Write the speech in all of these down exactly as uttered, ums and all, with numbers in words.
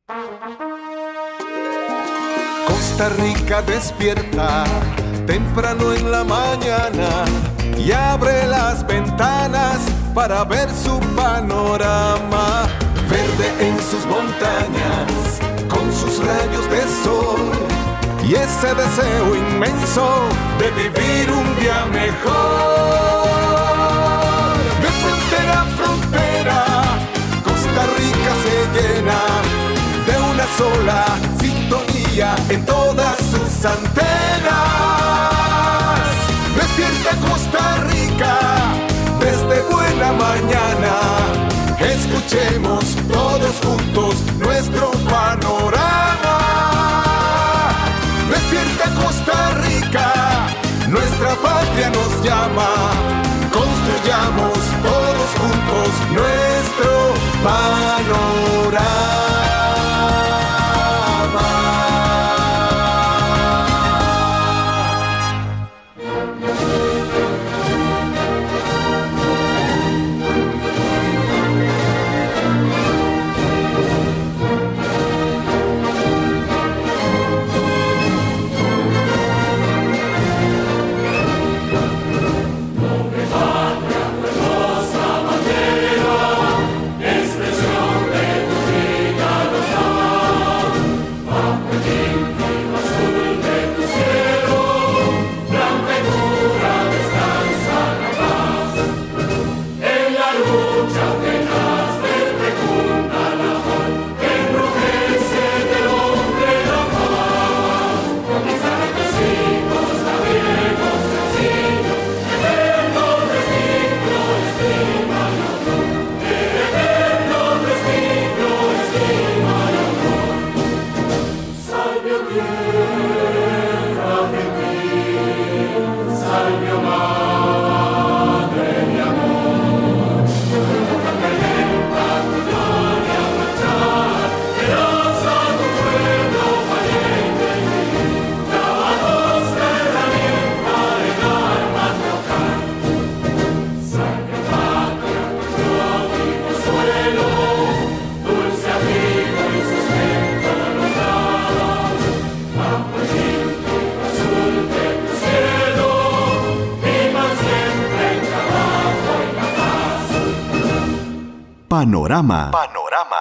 Costa Rica despierta temprano en la mañana y abre las ventanas para ver su panorama. Verde en sus montañas, con sus rayos de sol y ese deseo inmenso de vivir un día mejor. De frontera a frontera, Costa Rica se llena de una sola sintonía en todas sus antenas. Despierta Costa Rica desde buena mañana. Escuchemos todos juntos nuestro panorama. Despierta Costa Rica, nuestra patria nos llama. Construyamos todos juntos nuestro panorama. Panorama. Panorama.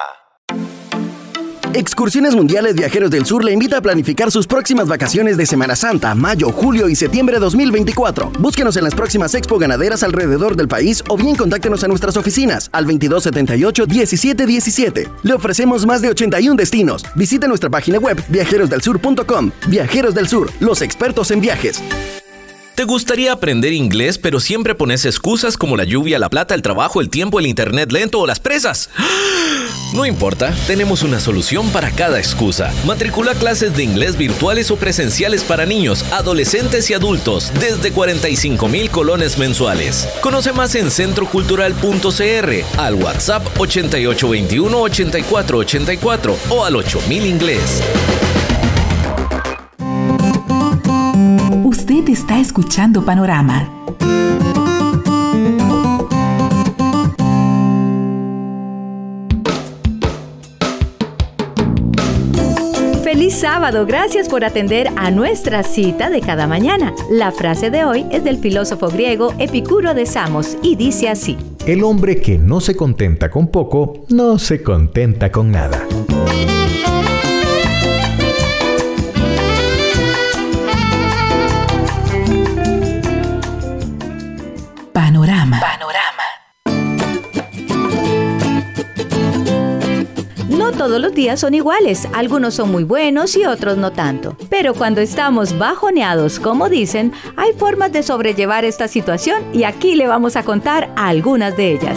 Excursiones Mundiales Viajeros del Sur le invita a planificar sus próximas vacaciones de Semana Santa, mayo, julio y septiembre de dos mil veinticuatro. Búsquenos en las próximas expo ganaderas alrededor del país o bien contáctenos a nuestras oficinas al veintidós setenta y ocho diecisiete diecisiete. Le ofrecemos más de ochenta y uno destinos. Visite nuestra página web viajeros del sur punto com. Viajeros del Sur, los expertos en viajes. ¿Te gustaría aprender inglés, pero siempre pones excusas como la lluvia, la plata, el trabajo, el tiempo, el internet lento o las presas? No importa, tenemos una solución para cada excusa. Matricula clases de inglés virtuales o presenciales para niños, adolescentes y adultos desde cuarenta y cinco mil colones mensuales. Conoce más en centro cultural punto c r, al WhatsApp ochenta y ocho veintiuno ochenta y cuatro ochenta y cuatro o al ocho mil inglés. Usted está escuchando Panorama. ¡Feliz sábado! Gracias por atender a nuestra cita de cada mañana. La frase de hoy es del filósofo griego Epicuro de Samos y dice así: el hombre que no se contenta con poco, no se contenta con nada. Panorama. Panorama. No todos los días son iguales, algunos son muy buenos y otros no tanto. Pero cuando estamos bajoneados, como dicen, hay formas de sobrellevar esta situación y aquí le vamos a contar algunas de ellas.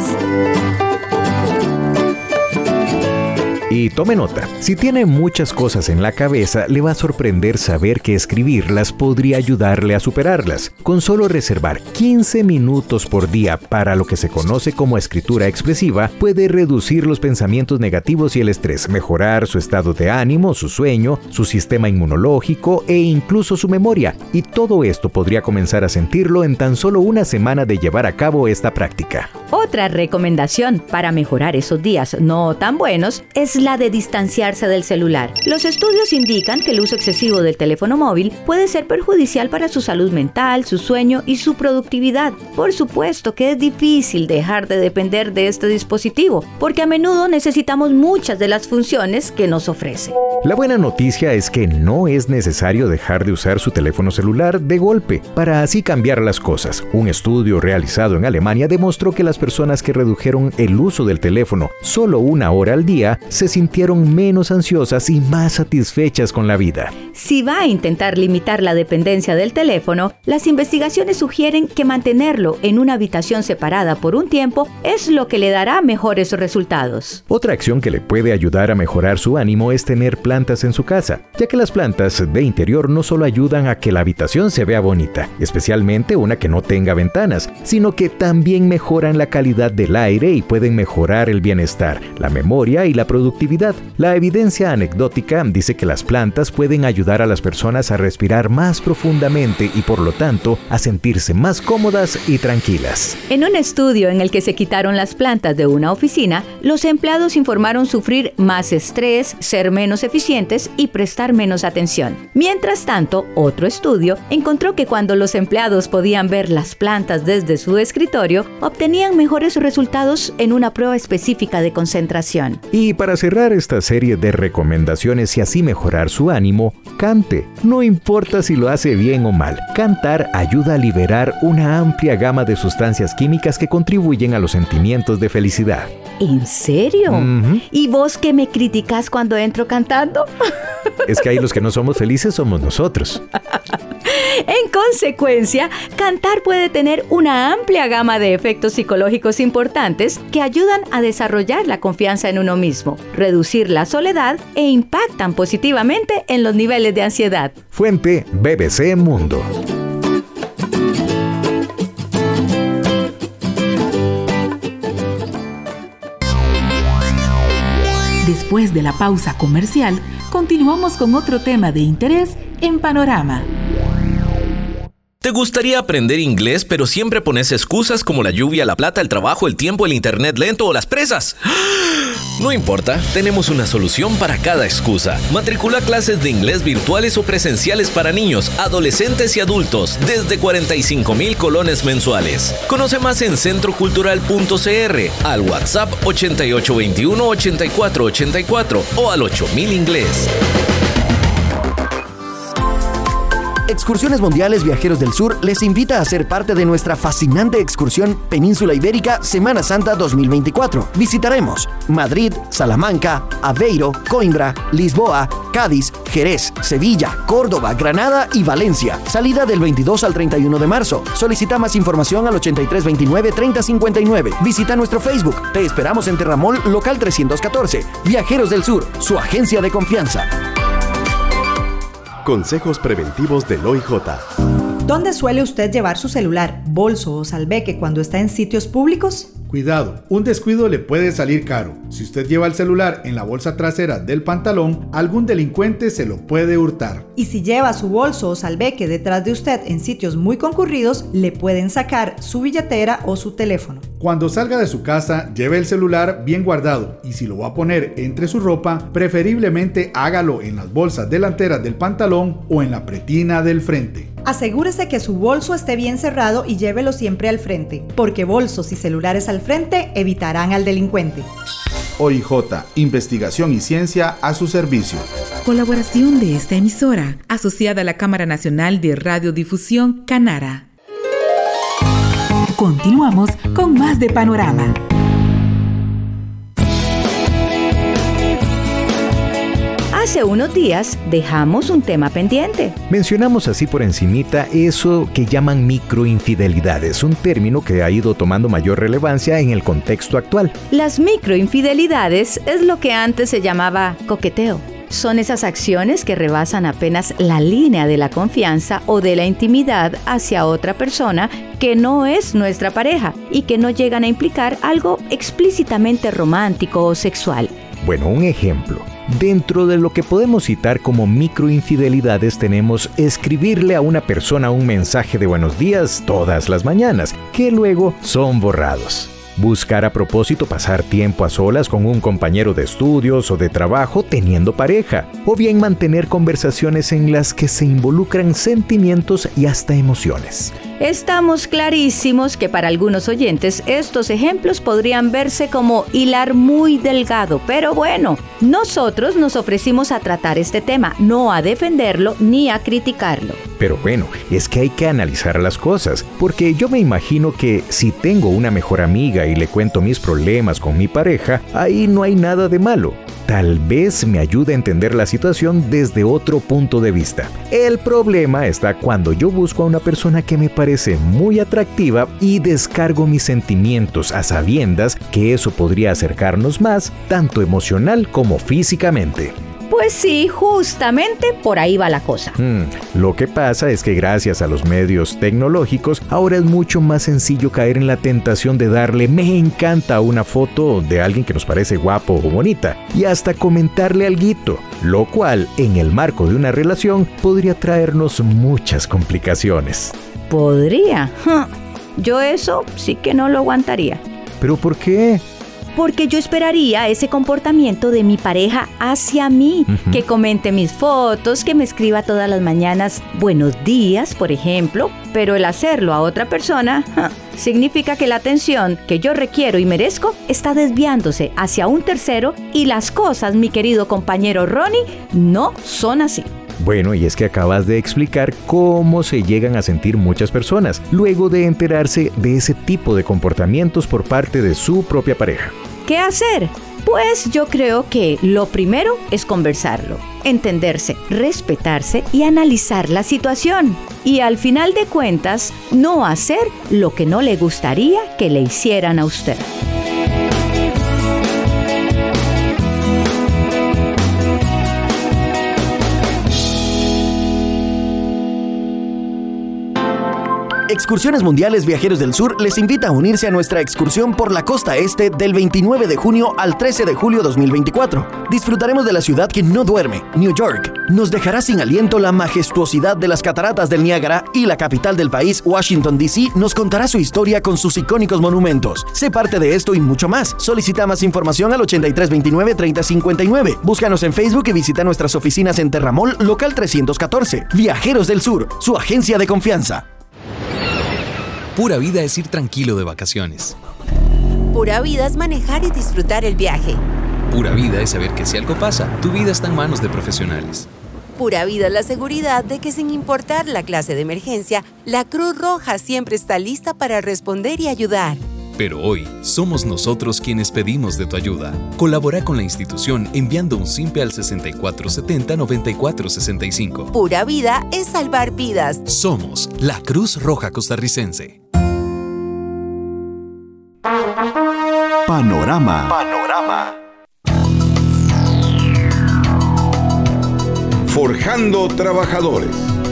Y tome nota, si tiene muchas cosas en la cabeza, le va a sorprender saber que escribirlas podría ayudarle a superarlas. Con solo reservar quince minutos por día para lo que se conoce como escritura expresiva, puede reducir los pensamientos negativos y el estrés, mejorar su estado de ánimo, su sueño, su sistema inmunológico e incluso su memoria. Y todo esto podría comenzar a sentirlo en tan solo una semana de llevar a cabo esta práctica. Otra recomendación para mejorar esos días no tan buenos es la de distanciarse del celular. Los estudios indican que el uso excesivo del teléfono móvil puede ser perjudicial para su salud mental, su sueño y su productividad. Por supuesto que es difícil dejar de depender de este dispositivo, porque a menudo necesitamos muchas de las funciones que nos ofrece. La buena noticia es que no es necesario dejar de usar su teléfono celular de golpe para así cambiar las cosas. Un estudio realizado en Alemania demostró que las personas que redujeron el uso del teléfono solo una hora al día se sintieron menos ansiosas y más satisfechas con la vida. Si va a intentar limitar la dependencia del teléfono, las investigaciones sugieren que mantenerlo en una habitación separada por un tiempo es lo que le dará mejores resultados. Otra acción que le puede ayudar a mejorar su ánimo es tener plantas en su casa, ya que las plantas de interior no solo ayudan a que la habitación se vea bonita, especialmente una que no tenga ventanas, sino que también mejoran la calidad del aire y pueden mejorar el bienestar, la memoria y la productividad. La evidencia anecdótica dice que las plantas pueden ayudar a las personas a respirar más profundamente y por lo tanto a sentirse más cómodas y tranquilas. En un estudio en el que se quitaron las plantas de una oficina, los empleados informaron sufrir más estrés, ser menos eficientes y prestar menos atención. Mientras tanto, otro estudio encontró que cuando los empleados podían ver las plantas desde su escritorio, obtenían mejores resultados en una prueba específica de concentración. Y para cerrar esta serie de recomendaciones y así mejorar su ánimo, cante. No importa si lo hace bien o mal, cantar ayuda a liberar una amplia gama de sustancias químicas que contribuyen a los sentimientos de felicidad. ¿En serio? Uh-huh. ¿Y vos que me criticas cuando entro cantando? Es que ahí los que no somos felices somos nosotros. En consecuencia, cantar puede tener una amplia gama de efectos psicológicos importantes que ayudan a desarrollar la confianza en uno mismo, reducir la soledad e impactan positivamente en los niveles de ansiedad. Fuente B B C Mundo. Después de la pausa comercial, continuamos con otro tema de interés en Panorama. ¿Te gustaría aprender inglés, pero siempre pones excusas como la lluvia, la plata, el trabajo, el tiempo, el internet lento o las presas? No importa, tenemos una solución para cada excusa. Matricula clases de inglés virtuales o presenciales para niños, adolescentes y adultos desde cuarenta y cinco mil colones mensuales. Conoce más en centro cultural punto c r, al WhatsApp ochenta y ocho veintiuno ochenta y cuatro ochenta y cuatro o al ocho mil inglés. Excursiones Mundiales Viajeros del Sur les invita a ser parte de nuestra fascinante excursión Península Ibérica Semana Santa dos mil veinticuatro. Visitaremos Madrid, Salamanca, Aveiro, Coimbra, Lisboa, Cádiz, Jerez, Sevilla, Córdoba, Granada y Valencia. Salida del veintidós al treinta y uno de marzo. Solicita más información al ochenta y tres veintinueve treinta cincuenta y nueve. Visita nuestro Facebook. Te esperamos en Terramol, local trescientos catorce. Viajeros del Sur, su agencia de confianza. Consejos preventivos del O I J. ¿Dónde suele usted llevar su celular, bolso o salveque cuando está en sitios públicos? Cuidado, un descuido le puede salir caro. Si usted lleva el celular en la bolsa trasera del pantalón, algún delincuente se lo puede hurtar. Y si lleva su bolso o salveque detrás de usted en sitios muy concurridos, le pueden sacar su billetera o su teléfono. Cuando salga de su casa, lleve el celular bien guardado y si lo va a poner entre su ropa, preferiblemente hágalo en las bolsas delanteras del pantalón o en la pretina del frente. Asegúrese que su bolso esté bien cerrado y llévelo siempre al frente, porque bolsos y celulares al frente evitarán al delincuente. O I J, investigación y ciencia a su servicio. Colaboración de esta emisora, asociada a la Cámara Nacional de Radiodifusión Canara. Continuamos con más de Panorama. Hace unos días dejamos un tema pendiente. Mencionamos así por encimita eso que llaman microinfidelidades, un término que ha ido tomando mayor relevancia en el contexto actual. Las microinfidelidades es lo que antes se llamaba coqueteo. Son esas acciones que rebasan apenas la línea de la confianza o de la intimidad hacia otra persona que no es nuestra pareja y que no llegan a implicar algo explícitamente romántico o sexual. Bueno, un ejemplo. Dentro de lo que podemos citar como microinfidelidades tenemos escribirle a una persona un mensaje de buenos días todas las mañanas, que luego son borrados. Buscar a propósito pasar tiempo a solas con un compañero de estudios o de trabajo teniendo pareja, o bien mantener conversaciones en las que se involucran sentimientos y hasta emociones. Estamos clarísimos que para algunos oyentes estos ejemplos podrían verse como hilar muy delgado, pero bueno, nosotros nos ofrecimos a tratar este tema, no a defenderlo ni a criticarlo. Pero bueno, es que hay que analizar las cosas, porque yo me imagino que si tengo una mejor amiga y le cuento mis problemas con mi pareja, ahí no hay nada de malo. Tal vez me ayude a entender la situación desde otro punto de vista. El problema está cuando yo busco a una persona que me parece muy atractiva y descargo mis sentimientos a sabiendas que eso podría acercarnos más, tanto emocional como físicamente. Pues sí, justamente por ahí va la cosa. Hmm, lo que pasa es que gracias a los medios tecnológicos, ahora es mucho más sencillo caer en la tentación de darle me encanta a una foto de alguien que nos parece guapo o bonita y hasta comentarle alguito, lo cual en el marco de una relación podría traernos muchas complicaciones. ¿Podría? Yo eso sí que no lo aguantaría. ¿Pero por qué? Porque yo esperaría ese comportamiento de mi pareja hacia mí, uh-huh. que comente mis fotos, que me escriba todas las mañanas buenos días, por ejemplo, pero el hacerlo a otra persona ja, significa que la atención que yo requiero y merezco está desviándose hacia un tercero y las cosas, mi querido compañero Ronnie, no son así. Bueno, y es que acabas de explicar cómo se llegan a sentir muchas personas luego de enterarse de ese tipo de comportamientos por parte de su propia pareja. ¿Qué hacer? Pues yo creo que lo primero es conversarlo, entenderse, respetarse y analizar la situación. Y al final de cuentas, no hacer lo que no le gustaría que le hicieran a usted. Excursiones Mundiales Viajeros del Sur les invita a unirse a nuestra excursión por la costa este del veintinueve de junio al trece de julio dos mil veinticuatro. Disfrutaremos de la ciudad que no duerme, New York. Nos dejará sin aliento la majestuosidad de las cataratas del Niágara y la capital del país, Washington D C, nos contará su historia con sus icónicos monumentos. Sé parte de esto y mucho más. Solicita más información al ochenta y tres veintinueve treinta cincuenta y nueve. Búscanos en Facebook y visita nuestras oficinas en Terramol, local trescientos catorce. Viajeros del Sur, su agencia de confianza. Pura vida es ir tranquilo de vacaciones. Pura vida es manejar y disfrutar el viaje. Pura vida es saber que si algo pasa, tu vida está en manos de profesionales. Pura vida es la seguridad de que sin importar la clase de emergencia, la Cruz Roja siempre está lista para responder y ayudar. Pero hoy, somos nosotros quienes pedimos de tu ayuda. Colabora con la institución enviando un simpe al sesenta y cuatro setenta noventa y cuatro sesenta y cinco. Pura vida es salvar vidas. Somos la Cruz Roja Costarricense. Panorama. Panorama. Forjando trabajadores.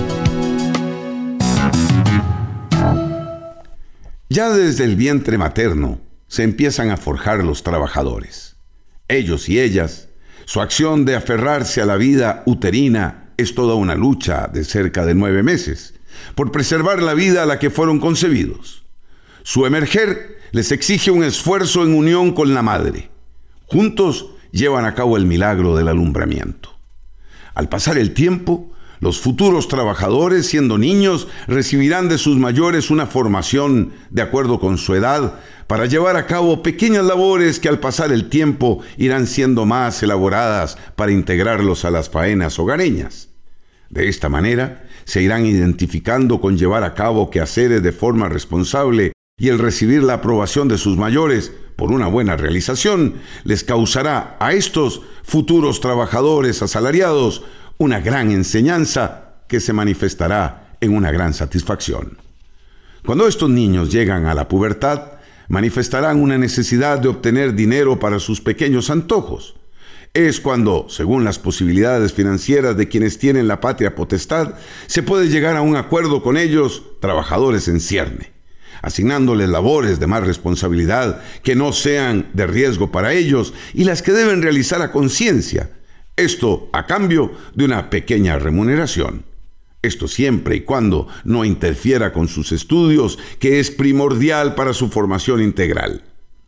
Ya desde el vientre materno se empiezan a forjar los trabajadores. Ellos y ellas, su acción de aferrarse a la vida uterina es toda una lucha de cerca de nueve meses por preservar la vida a la que fueron concebidos. Su emerger les exige un esfuerzo en unión con la madre. Juntos llevan a cabo el milagro del alumbramiento. Al pasar el tiempo, los futuros trabajadores, siendo niños, recibirán de sus mayores una formación de acuerdo con su edad para llevar a cabo pequeñas labores que al pasar el tiempo irán siendo más elaboradas para integrarlos a las faenas hogareñas. De esta manera, se irán identificando con llevar a cabo quehaceres de forma responsable y el recibir la aprobación de sus mayores por una buena realización les causará a estos futuros trabajadores asalariados una gran enseñanza que se manifestará en una gran satisfacción. Cuando estos niños llegan a la pubertad, manifestarán una necesidad de obtener dinero para sus pequeños antojos. Es cuando, según las posibilidades financieras de quienes tienen la patria potestad, se puede llegar a un acuerdo con ellos, trabajadores en cierne, asignándoles labores de más responsabilidad que no sean de riesgo para ellos y las que deben realizar a conciencia. Esto a cambio de una pequeña remuneración. Esto siempre y cuando no interfiera con sus estudios, que es primordial para su formación integral.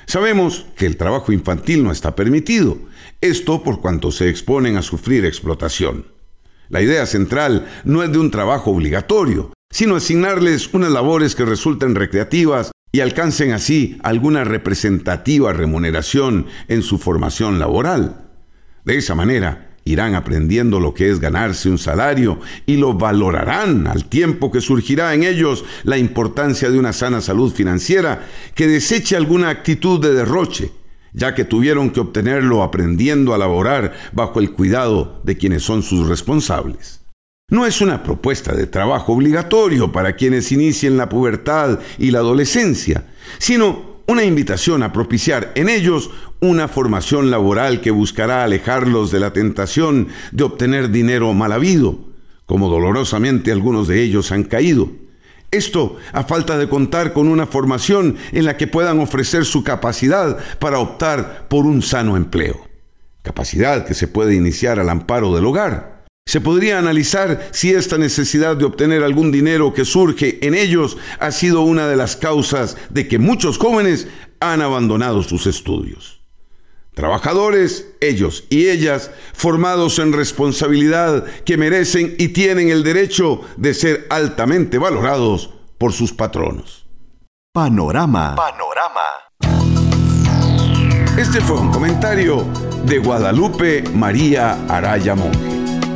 Sabemos que el trabajo infantil no está permitido, esto por cuanto se exponen a sufrir explotación. La idea central no es de un trabajo obligatorio, sino asignarles unas labores que resulten recreativas y alcancen así alguna representativa remuneración en su formación laboral. De esa manera, irán aprendiendo lo que es ganarse un salario y lo valorarán al tiempo que surgirá en ellos la importancia de una sana salud financiera que deseche alguna actitud de derroche, ya que tuvieron que obtenerlo aprendiendo a laborar bajo el cuidado de quienes son sus responsables. No es una propuesta de trabajo obligatorio para quienes inicien la pubertad y la adolescencia, sino una invitación a propiciar en ellos una formación laboral que buscará alejarlos de la tentación de obtener dinero mal habido, como dolorosamente algunos de ellos han caído. Esto a falta de contar con una formación en la que puedan ofrecer su capacidad para optar por un sano empleo. Capacidad que se puede iniciar al amparo del hogar. Se podría analizar si esta necesidad de obtener algún dinero que surge en ellos ha sido una de las causas de que muchos jóvenes han abandonado sus estudios. Trabajadores, ellos y ellas, formados en responsabilidad, que merecen y tienen el derecho de ser altamente valorados por sus patronos. Panorama. Panorama. Este fue un comentario de Guadalupe María Araya Monge.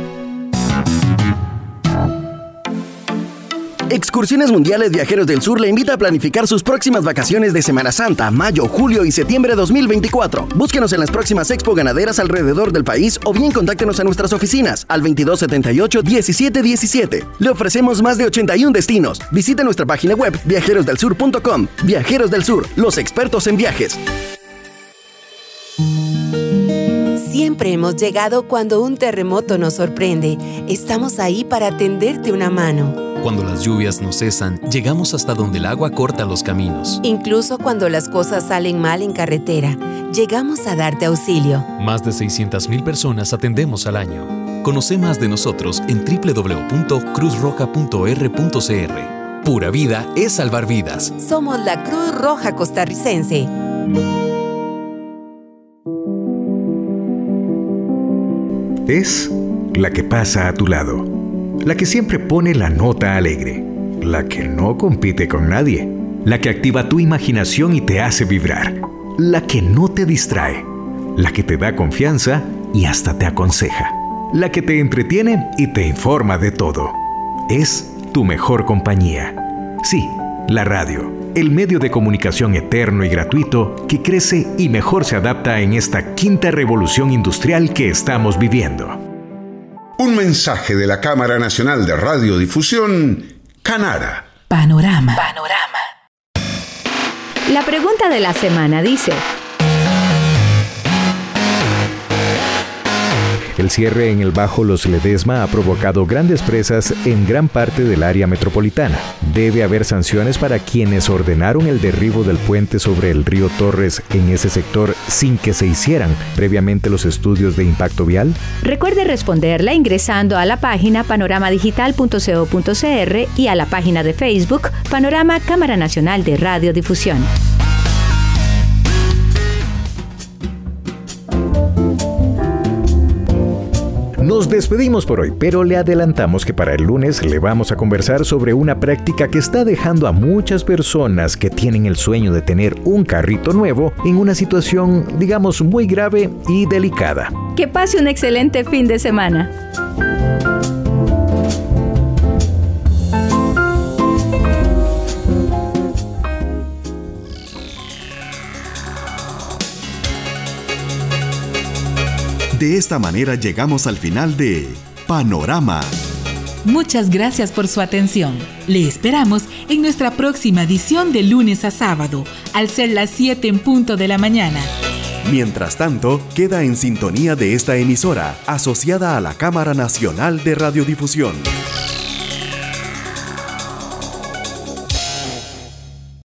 Excursiones Mundiales Viajeros del Sur le invita a planificar sus próximas vacaciones de Semana Santa, mayo, julio y septiembre dos mil veinticuatro. Búsquenos en las próximas expo ganaderas alrededor del país o bien contáctenos a nuestras oficinas al veintidós setenta y ocho diecisiete diecisiete. Le ofrecemos más de ochenta y uno destinos. Visite nuestra página web viajeros del sur punto com. Viajeros del Sur, los expertos en viajes. Siempre hemos llegado cuando un terremoto nos sorprende. Estamos ahí para tenderte una mano. Cuando las lluvias no cesan, llegamos hasta donde el agua corta los caminos. Incluso cuando las cosas salen mal en carretera, llegamos a darte auxilio. Más de seiscientas mil personas atendemos al año. Conoce más de nosotros en doble u doble u doble u punto cruz roja punto r punto c r. Pura vida es salvar vidas. Somos la Cruz Roja Costarricense. Es la que pasa a tu lado, la que siempre pone la nota alegre, la que no compite con nadie, la que activa tu imaginación y te hace vibrar, la que no te distrae, la que te da confianza y hasta te aconseja, la que te entretiene y te informa de todo. Es tu mejor compañía. Sí, la radio, el medio de comunicación eterno y gratuito que crece y mejor se adapta en esta quinta revolución industrial que estamos viviendo. Un mensaje de la Cámara Nacional de Radiodifusión, Canara. Panorama. Panorama. La pregunta de la semana dice: El cierre en el Bajo Los Ledesma ha provocado grandes presas en gran parte del área metropolitana. Debe haber sanciones para quienes ordenaron el derribo del puente sobre el río Torres en ese sector sin que se hicieran previamente los estudios de impacto vial. Recuerde responderla ingresando a la página panoramadigital punto co punto c r y a la página de Facebook Panorama Cámara Nacional de Radiodifusión. Nos despedimos por hoy, pero le adelantamos que para el lunes le vamos a conversar sobre una práctica que está dejando a muchas personas que tienen el sueño de tener un carrito nuevo en una situación, digamos, muy grave y delicada. Que pase un excelente fin de semana. De esta manera llegamos al final de Panorama. Muchas gracias por su atención. Le esperamos en nuestra próxima edición de lunes a sábado, al ser las siete en punto de la mañana. Mientras tanto, queda en sintonía de esta emisora, asociada a la Cámara Nacional de Radiodifusión.